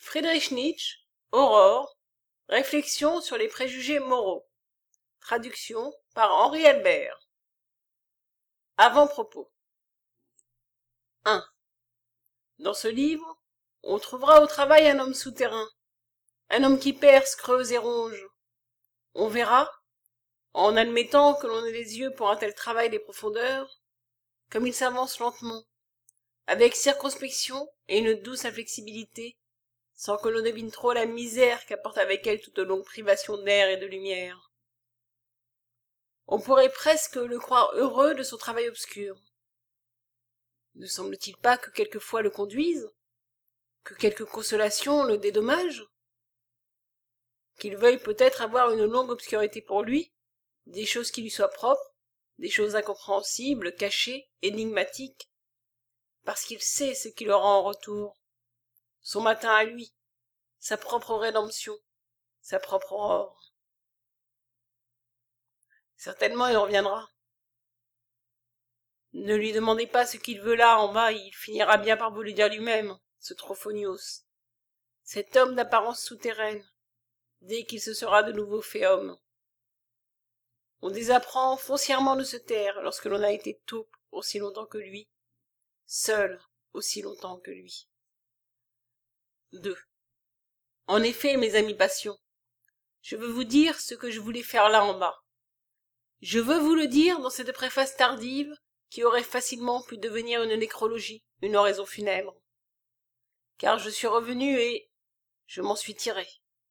Friedrich Nietzsche, Aurore, Réflexions sur les préjugés moraux. Traduction par Henri Albert. Avant-propos. 1. Dans ce livre, on trouvera au travail un homme souterrain, un homme qui perce, creuse et ronge. On verra, en admettant que l'on ait les yeux pour un tel travail des profondeurs, comme il s'avance lentement, avec circonspection et une douce inflexibilité, sans que l'on devine trop la misère qu'apporte avec elle toute longue privation d'air et de lumière. On pourrait presque le croire heureux de son travail obscur. Ne semble-t-il pas que quelquefois le conduise, que quelque consolation le dédommage, qu'il veuille peut-être avoir une longue obscurité pour lui, des choses qui lui soient propres, des choses incompréhensibles, cachées, énigmatiques, parce qu'il sait ce qu'il aura en retour, son matin à lui, sa propre rédemption, sa propre aurore. Certainement il reviendra. Ne lui demandez pas ce qu'il veut là en bas, il finira bien par vous le dire lui-même, ce Trophonios, cet homme d'apparence souterraine, dès qu'il se sera de nouveau fait homme. On désapprend foncièrement de se taire lorsque l'on a été taupe aussi longtemps que lui, seul aussi longtemps que lui. 2. En effet, mes amis passions, je veux vous dire ce que je voulais faire là en bas. Je veux vous le dire dans cette préface tardive qui aurait facilement pu devenir une nécrologie, une oraison funèbre. Car je suis revenu et je m'en suis tiré.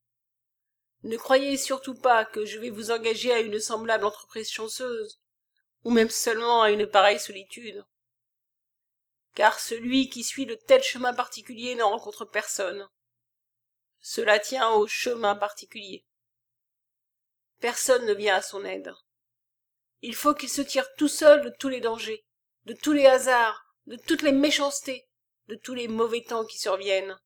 Ne croyez surtout pas que je vais vous engager à une semblable entreprise chanceuse, ou même seulement à une pareille solitude. Car celui qui suit de tels chemins particuliers n'en rencontre personne. Cela tient au chemin particulier. Personne ne vient à son aide. Il faut qu'il se tire tout seul de tous les dangers, de tous les hasards, de toutes les méchancetés, de tous les mauvais temps qui surviennent.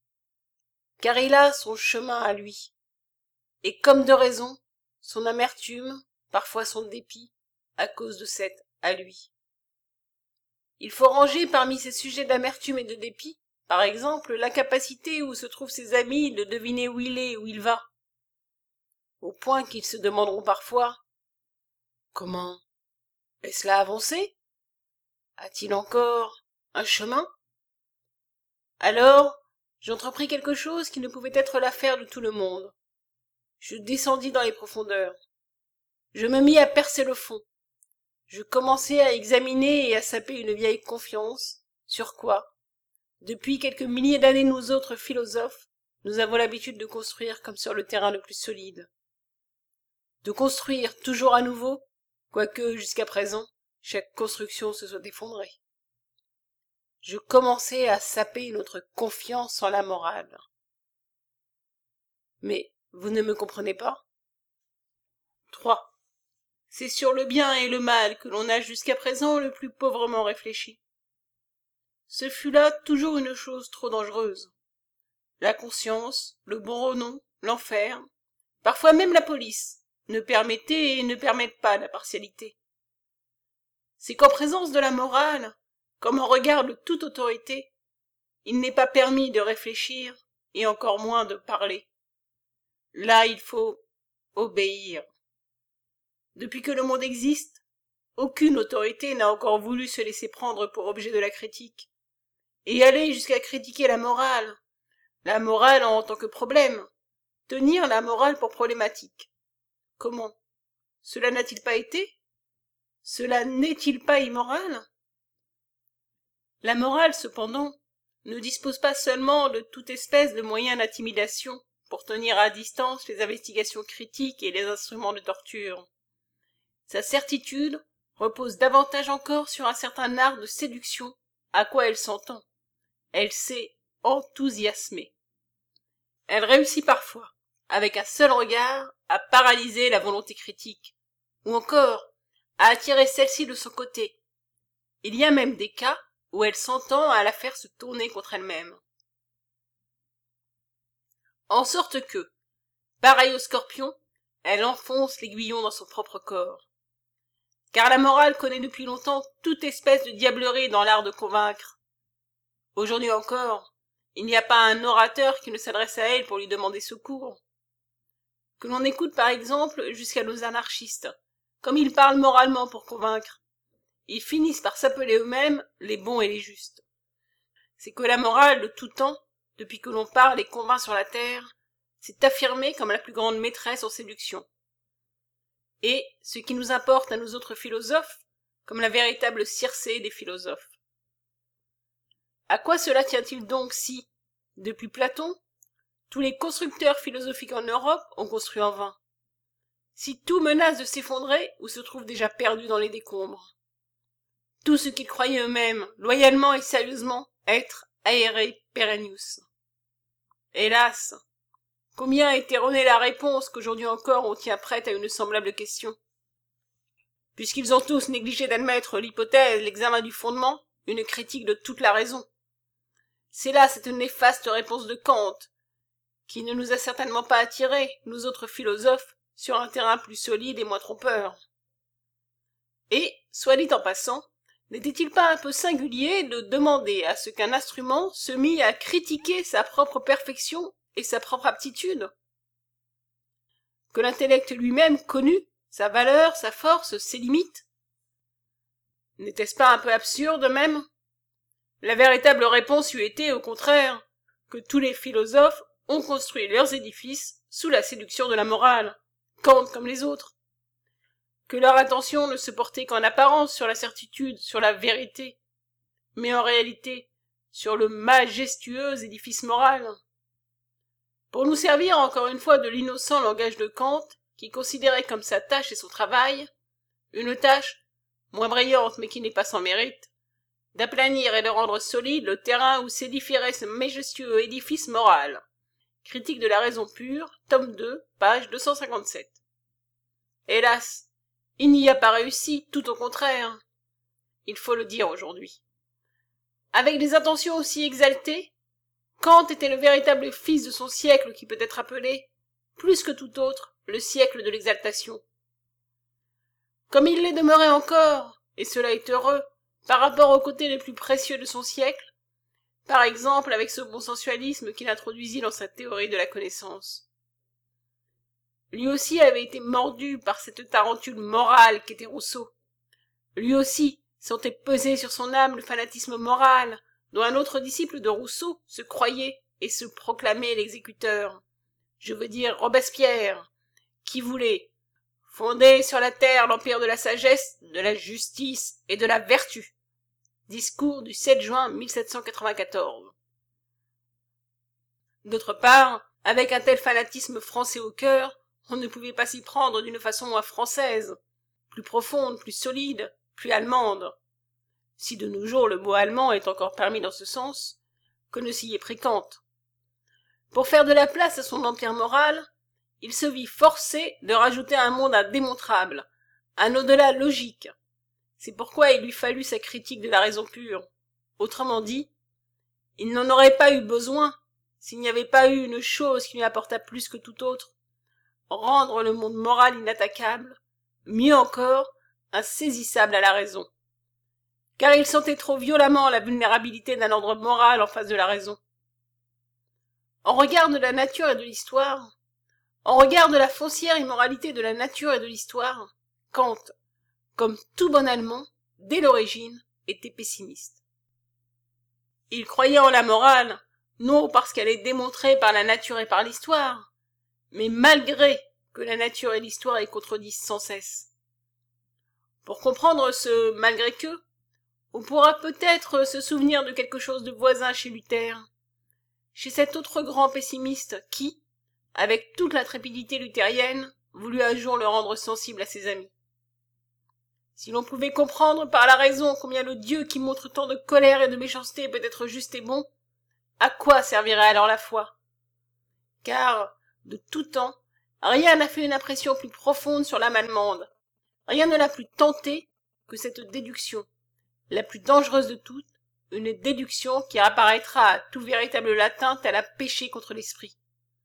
Car il a son chemin à lui. Et comme de raison, son amertume, parfois son dépit, à cause de cette à lui. Il faut ranger parmi ces sujets d'amertume et de dépit, par exemple, l'incapacité où se trouvent ses amis de deviner où il est, où il va. Au point qu'ils se demanderont parfois « Comment? Est-ce là avancé? A-t-il encore un chemin ?» Alors, j'entrepris quelque chose qui ne pouvait être l'affaire de tout le monde. Je descendis dans les profondeurs. Je me mis à percer le fond. Je commençai à examiner et à saper une vieille confiance, sur quoi, depuis quelques milliers d'années nous autres philosophes, nous avons l'habitude de construire comme sur le terrain le plus solide. De construire toujours à nouveau, quoique, jusqu'à présent, chaque construction se soit effondrée. Je commençai à saper notre confiance en la morale. Mais vous ne me comprenez pas? 3. C'est sur le bien et le mal que l'on a jusqu'à présent le plus pauvrement réfléchi. Ce fut là toujours une chose trop dangereuse. La conscience, le bon renom, l'enfer, parfois même la police, ne permettaient et ne permettent pas la partialité. C'est qu'en présence de la morale, comme en regard de toute autorité, il n'est pas permis de réfléchir et encore moins de parler. Là, il faut obéir. Depuis que le monde existe, aucune autorité n'a encore voulu se laisser prendre pour objet de la critique, et aller jusqu'à critiquer la morale en tant que problème, tenir la morale pour problématique. Comment? Cela n'a-t-il pas été? Cela n'est-il pas immoral? La morale, cependant, ne dispose pas seulement de toute espèce de moyens d'intimidation pour tenir à distance les investigations critiques et les instruments de torture. Sa certitude repose davantage encore sur un certain art de séduction à quoi elle s'entend. Elle sait enthousiasmer. Elle réussit parfois, avec un seul regard, à paralyser la volonté critique, ou encore à attirer celle-ci de son côté. Il y a même des cas où elle s'entend à la faire se tourner contre elle-même. En sorte que, pareil au scorpion, elle enfonce l'aiguillon dans son propre corps. Car la morale connaît depuis longtemps toute espèce de diablerie dans l'art de convaincre. Aujourd'hui encore, Il n'y a pas un orateur qui ne s'adresse à elle pour lui demander secours. Que l'on écoute par exemple jusqu'à nos anarchistes, comme ils parlent moralement pour convaincre. Ils finissent par s'appeler eux-mêmes les bons et les justes. C'est que la morale de tout temps, depuis que l'on parle et convainc sur la terre, s'est affirmée comme la plus grande maîtresse en séduction. Et ce qui nous importe à nous autres philosophes, comme la véritable Circé des philosophes. À quoi cela tient-il donc si, depuis Platon, tous les constructeurs philosophiques en Europe ont construit en vain? Si tout menace de s'effondrer ou se trouve déjà perdu dans les décombres? Tout ce qu'ils croyaient eux-mêmes, loyalement et sérieusement, être aere perennius. Hélas, combien a été erronée la réponse qu'aujourd'hui encore on tient prête à une semblable question? Puisqu'ils ont tous négligé d'admettre l'hypothèse, l'examen du fondement, une critique de toute la raison. C'est là cette néfaste réponse de Kant, qui ne nous a certainement pas attirés, nous autres philosophes, sur un terrain plus solide et moins trompeur. Et, soit dit en passant, n'était-il pas un peu singulier de demander à ce qu'un instrument se mît à critiquer sa propre perfection et sa propre aptitude? Que l'intellect lui-même connût sa valeur, sa force, ses limites? N'était-ce pas un peu absurde même? La véritable réponse eût été, au contraire, que tous les philosophes ont construit leurs édifices sous la séduction de la morale, Kant comme les autres. Que leur attention ne se portait qu'en apparence sur la certitude, sur la vérité, mais en réalité sur le majestueux édifice moral. Pour nous servir encore une fois de l'innocent langage de Kant, qui considérait comme sa tâche et son travail, une tâche, moins brillante mais qui n'est pas sans mérite, d'aplanir et de rendre solide le terrain où s'édifierait ce majestueux édifice moral. Critique de la raison pure, tome 2, page 257. Hélas, il n'y a pas réussi, tout au contraire. Il faut le dire aujourd'hui. Avec des intentions aussi exaltées, Kant était le véritable fils de son siècle qui peut être appelé, plus que tout autre, le siècle de l'exaltation. Comme il l'est demeuré encore, et cela est heureux, par rapport aux côtés les plus précieux de son siècle, par exemple avec ce consensualisme qu'il introduisit dans sa théorie de la connaissance. Lui aussi avait été mordu par cette tarentule morale qu'était Rousseau. Lui aussi sentait peser sur son âme le fanatisme moral, dont un autre disciple de Rousseau se croyait et se proclamait l'exécuteur. Je veux dire Robespierre, qui voulait fonder sur la terre l'empire de la sagesse, de la justice et de la vertu. Discours du 7 juin 1794. D'autre part, avec un tel fanatisme français au cœur, on ne pouvait pas s'y prendre d'une façon moins française, plus profonde, plus solide, plus allemande. Si de nos jours le mot allemand est encore permis dans ce sens, que ne s'y est pris Kant. Pour faire de la place à son empire moral, il se vit forcé de rajouter un monde indémontrable, un au-delà logique. C'est pourquoi il lui fallut sa critique de la raison pure. Autrement dit, il n'en aurait pas eu besoin s'il n'y avait pas eu une chose qui lui apporta plus que tout autre, rendre le monde moral inattaquable, mieux encore, insaisissable à la raison. Car il sentait trop violemment la vulnérabilité d'un ordre moral en face de la raison. En regard de la nature et de l'histoire, en regard de la foncière immoralité de la nature et de l'histoire, Kant, comme tout bon Allemand, dès l'origine, était pessimiste. Il croyait en la morale, non parce qu'elle est démontrée par la nature et par l'histoire, mais malgré que la nature et l'histoire y contredisent sans cesse. Pour comprendre ce malgré que, on pourra peut-être se souvenir de quelque chose de voisin chez Luther, chez cet autre grand pessimiste qui, avec toute l'intrépidité luthérienne, voulut un jour le rendre sensible à ses amis. Si l'on pouvait comprendre par la raison combien le Dieu qui montre tant de colère et de méchanceté peut être juste et bon, à quoi servirait alors la foi? Car, de tout temps, rien n'a fait une impression plus profonde sur l'âme allemande, rien ne l'a plus tenté que cette déduction, la plus dangereuse de toutes, une déduction qui apparaîtra à tout véritable latin tel un péché contre l'esprit.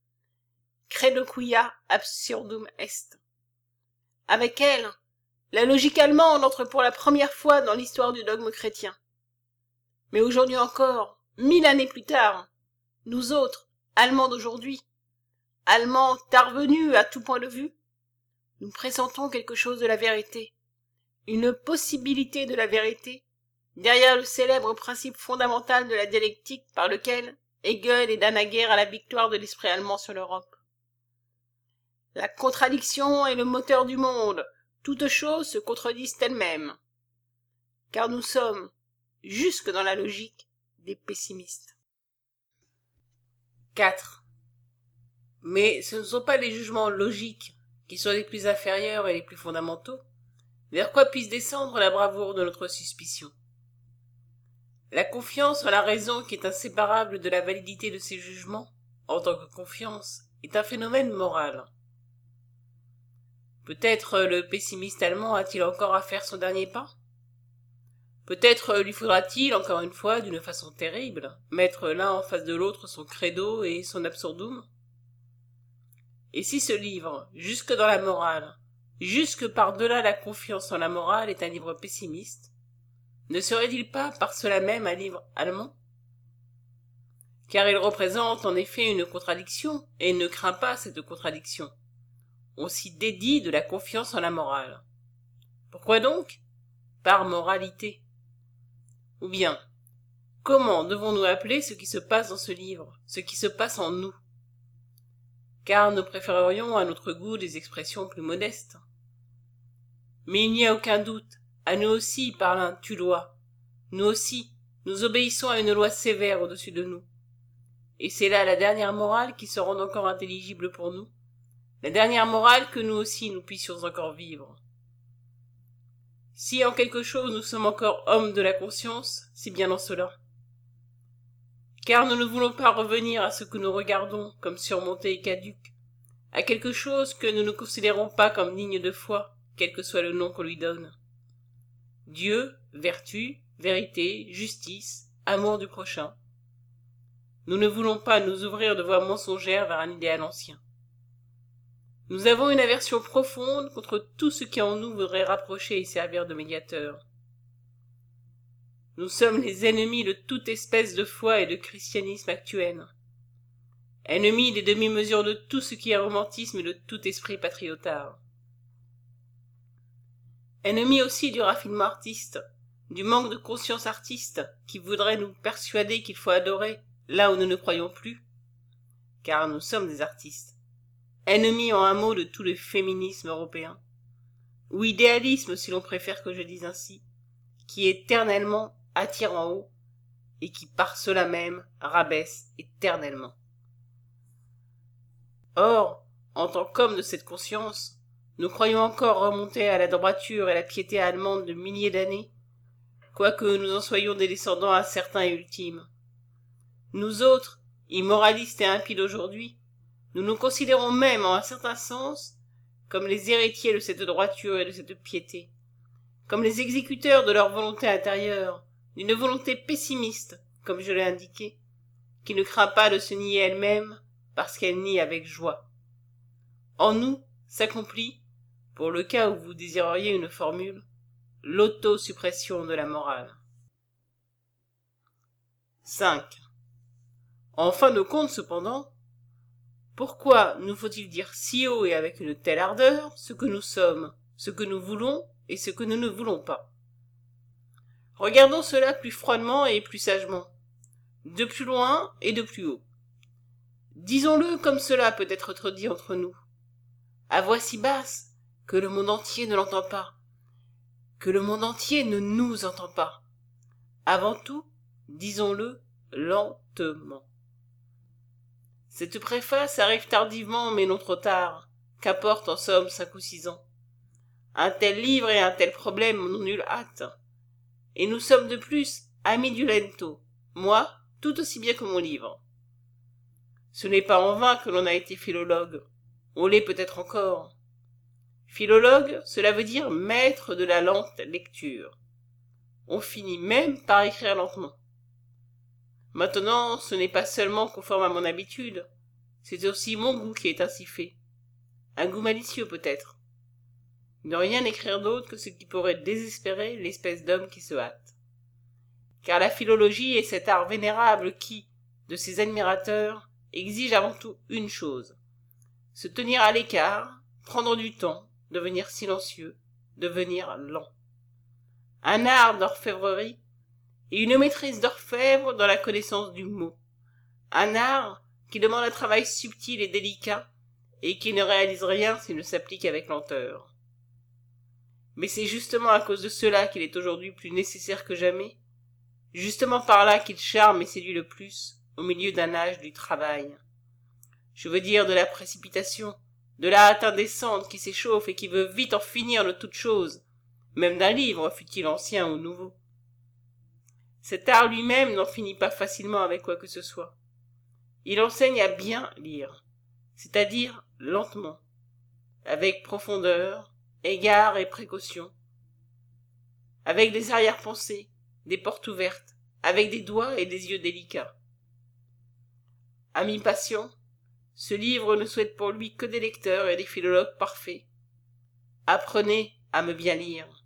Credo quia absurdum est. Avec elle, la logique allemande entre pour la première fois dans l'histoire du dogme chrétien. Mais aujourd'hui encore, 1000 années plus tard, Nous autres, Allemands d'aujourd'hui, Allemands tard venus à tout point de vue, nous pressentons quelque chose de la vérité, une possibilité de la vérité, derrière le célèbre principe fondamental de la dialectique par lequel Hegel est naguère à la victoire de l'esprit allemand sur l'Europe. La contradiction est le moteur du monde, toutes choses se contredisent elles-mêmes, car nous sommes, jusque dans la logique, des pessimistes. 4. Mais ce ne sont pas les jugements logiques qui sont les plus inférieurs et les plus fondamentaux, vers quoi puisse descendre la bravoure de notre suspicion. La confiance en la raison qui est inséparable de la validité de ces jugements, en tant que confiance, est un phénomène moral. Peut-être le pessimiste allemand a-t-il encore à faire son dernier pas? Peut-être lui faudra-t-il, encore une fois, d'une façon terrible, mettre l'un en face de l'autre son credo et son absurdum? Et si ce livre, jusque dans la morale, jusque par-delà la confiance en la morale, est un livre pessimiste, ne serait-il pas par cela même un livre allemand? Car il représente en effet une contradiction, et ne craint pas cette contradiction. On s'y dédie de la confiance en la morale. Pourquoi donc? Par moralité. Ou bien, comment devons-nous appeler ce qui se passe dans ce livre, ce qui se passe en nous? Car nous préférerions à notre goût des expressions plus modestes. Mais il n'y a aucun doute, à nous aussi parle un tu-loi. Nous aussi, nous obéissons à une loi sévère au-dessus de nous. Et c'est là la dernière morale qui se rend encore intelligible pour nous, la dernière morale que nous aussi nous puissions encore vivre. Si en quelque chose nous sommes encore hommes de la conscience, c'est bien dans cela. Car nous ne voulons pas revenir à ce que nous regardons comme surmonté et caduc, à quelque chose que nous ne considérons pas comme digne de foi, quel que soit le nom qu'on lui donne. Dieu, vertu, vérité, justice, amour du prochain. Nous ne voulons pas nous ouvrir de voies mensongères vers un idéal ancien. Nous avons une aversion profonde contre tout ce qui en nous voudrait rapprocher et servir de médiateur. Nous sommes les ennemis de toute espèce de foi et de christianisme actuel. Ennemis des demi-mesures de tout ce qui est romantisme et de tout esprit patriotard. Ennemis aussi du raffinement artiste, du manque de conscience artiste qui voudrait nous persuader qu'il faut adorer là où nous ne croyons plus, car nous sommes des artistes. Ennemis en un mot de tout le féminisme européen, ou idéalisme si l'on préfère que je dise ainsi, qui éternellement attire en haut et qui par cela même rabaisse éternellement. Or, en tant qu'hommes de cette conscience, nous croyons encore remonter à la droiture et la piété allemande de milliers d'années, quoique nous en soyons des descendants incertains et ultimes. Nous autres, immoralistes et impies d'aujourd'hui, nous nous considérons même, en un certain sens, comme les héritiers de cette droiture et de cette piété, comme les exécuteurs de leur volonté intérieure, d'une volonté pessimiste, comme je l'ai indiqué, qui ne craint pas de se nier elle-même, parce qu'elle nie avec joie. En nous s'accomplit, pour le cas où vous désireriez une formule, l'autosuppression de la morale. 5. En fin de compte, cependant, pourquoi nous faut-il dire si haut et avec une telle ardeur ce que nous sommes, ce que nous voulons et ce que nous ne voulons pas? Regardons cela plus froidement et plus sagement, de plus loin et de plus haut. Disons-le comme cela peut être dit entre nous, à voix si basse que le monde entier ne l'entend pas, que le monde entier ne nous entend pas. Avant tout, disons-le lentement. Cette préface arrive tardivement mais non trop tard, qu'apporte en somme 5 ou 6 ans. Un tel livre et un tel problème n'ont nulle hâte. Et nous sommes de plus amis du lento, moi tout aussi bien que mon livre. Ce n'est pas en vain que l'on a été philologue, on l'est peut-être encore. Philologue, cela veut dire maître de la lente lecture. On finit même par écrire lentement. Maintenant, ce n'est pas seulement conforme à mon habitude, c'est aussi mon goût qui est ainsi fait. Un goût malicieux peut-être. Ne rien écrire d'autre que ce qui pourrait désespérer l'espèce d'homme qui se hâte. Car la philologie est cet art vénérable qui, de ses admirateurs exige avant tout une chose: se tenir à l'écart, prendre du temps, devenir silencieux, devenir lent. Un art d'orfèvrerie et une maîtrise d'orfèvre dans la connaissance du mot. Un art qui demande un travail subtil et délicat et qui ne réalise rien s'il ne s'applique avec lenteur. Mais c'est justement à cause de cela qu'il est aujourd'hui plus nécessaire que jamais, justement par là qu'il charme et séduit le plus au milieu d'un âge du travail. Je veux dire de la précipitation, de la hâte indécente qui s'échauffe et qui veut vite en finir de toute chose, même d'un livre, fût-il ancien ou nouveau. Cet art lui-même n'en finit pas facilement avec quoi que ce soit. Il enseigne à bien lire, c'est-à-dire lentement, avec profondeur, égard et précaution, avec des arrière-pensées, des portes ouvertes, avec des doigts et des yeux délicats. Ami patient, ce livre ne souhaite pour lui que des lecteurs et des philologues parfaits. Apprenez à me bien lire.